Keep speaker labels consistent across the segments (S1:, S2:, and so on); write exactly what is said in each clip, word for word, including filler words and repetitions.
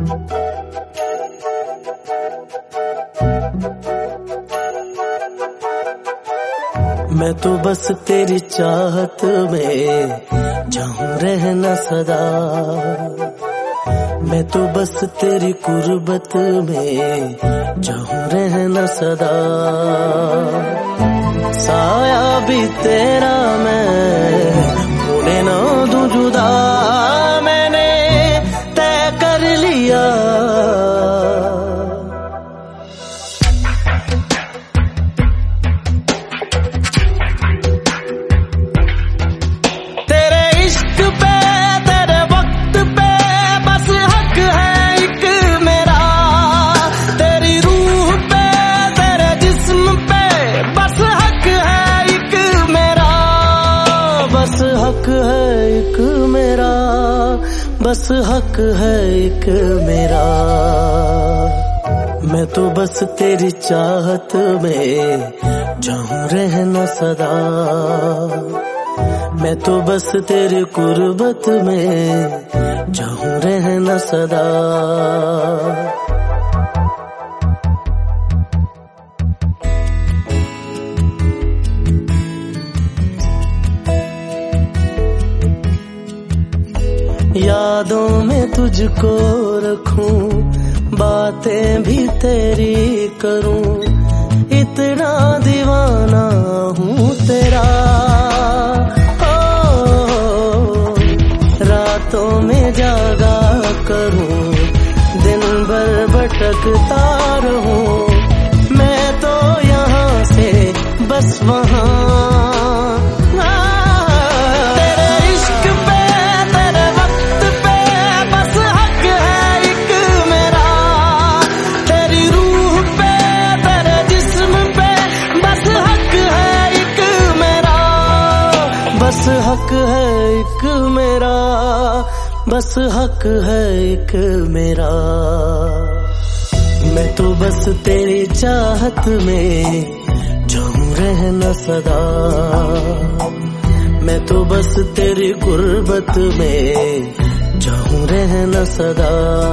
S1: मैं तो बस तेरी चाहत में चाहूं रहना सदा। मैं तो बस तेरी कुर्बत में चाहूं रहना सदा। साया भी तेरा मैं होने ना दूं जुदा। मैंने तय कर लिया हक है एक मेरा, बस हक है एक मेरा। मैं तो बस तेरी चाहत में चाहूं रहना सदा। मैं तो बस तेरी कुर्बत में चाहूं रहना सदा। यादों में तुझको रखूं, बातें भी तेरी करूं। इतना दीवाना हूँ तेरा। ओ, रातों में जागा करूं, दिन भर भटकता रहूं। मैं तो यहाँ से बस वहाँ। बस हक है एक मेरा, बस हक है एक मेरा। मैं तो बस तेरी चाहत में चाहूं रहना सदा। मैं तो बस तेरी कुर्बत में चाहूं रहना सदा।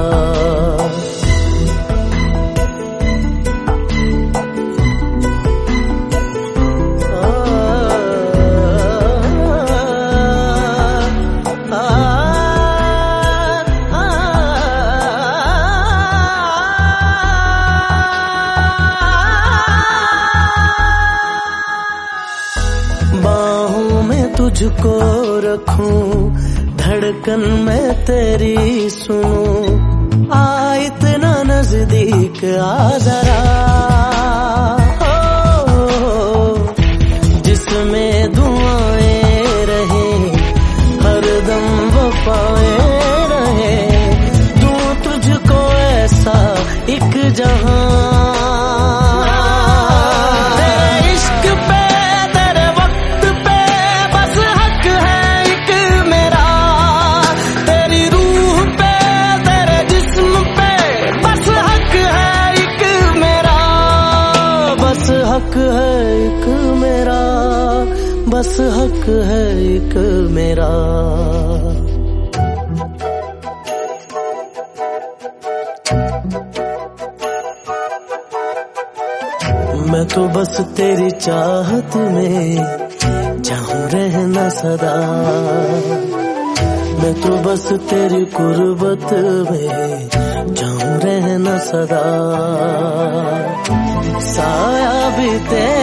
S1: बाहों में तुझको रखूं, धड़कन मैं तेरी सुनूं। आ इतना नजदीक आ जरा। हो, जिसमें दुआएं रहे, हरदम वफाएं रहे। दूं तुझको ऐसा एक जहां। हक है एक मेरा, बस हक है एक मेरा। मैं तो बस तेरी चाहत में चाहूं रहना सदा। मैं तो बस तेरी कुर्बत में चाहूं रहना सदा। साया भी तेरा